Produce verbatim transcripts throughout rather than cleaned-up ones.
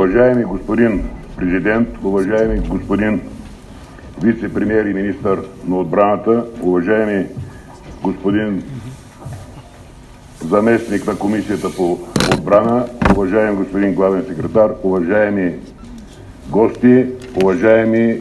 Уважаеми господин президент, уважаеми господин вице-премиер и министър на отбраната, уважаеми господин заместник на Комисията по отбрана, уважаеми господин главен секретар, уважаеми гости, уважаеми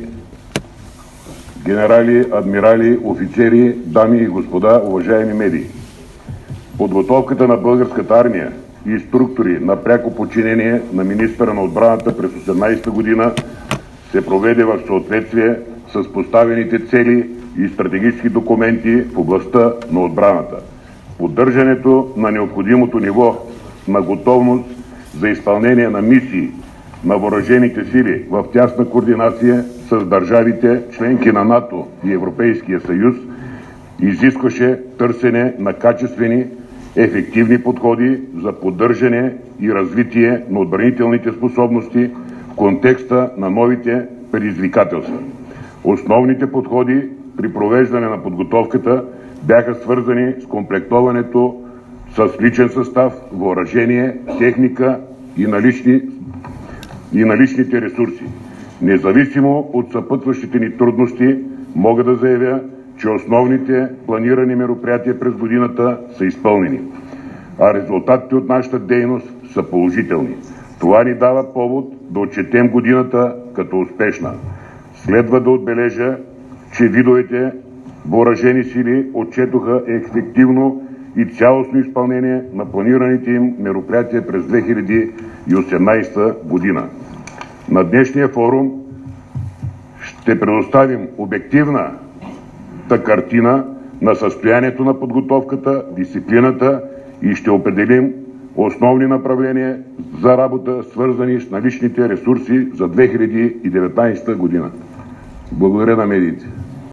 генерали, адмирали, офицери, дами и господа, уважаеми медии. Подготовката на българската армия и структури на пряко подчинение на министъра на отбраната през осемнадесета година се проведе в съответствие с поставените цели и стратегически документи в областта на отбраната. Поддържането на необходимото ниво на готовност за изпълнение на мисии на въоръжените сили в тясна координация с държавите, членки на НАТО и Европейския съюз, изискваше търсене на качествени, ефективни подходи за поддържане и развитие на отбранителните способности в контекста на новите предизвикателства. Основните подходи при провеждане на подготовката бяха свързани с комплектоването с личен състав, въоръжение, техника и налични, и наличните ресурси. Независимо от съпътващите ни трудности, мога да заявя, че основните планирани мероприятия през годината са изпълнени, а резултатите от нашата дейност са положителни. Това ни дава повод да отчетем годината като успешна. Следва да отбележа, че видовете въоръжени сили отчетоха ефективно и цялостно изпълнение на планираните им мероприятия през две хиляди и осемнадесета година. На днешния форум ще предоставим обективна картина на състоянието на подготовката, дисциплината и ще определим основни направления за работа, свързани с наличните ресурси за две хиляди и деветнадесета година. Благодаря на медиите.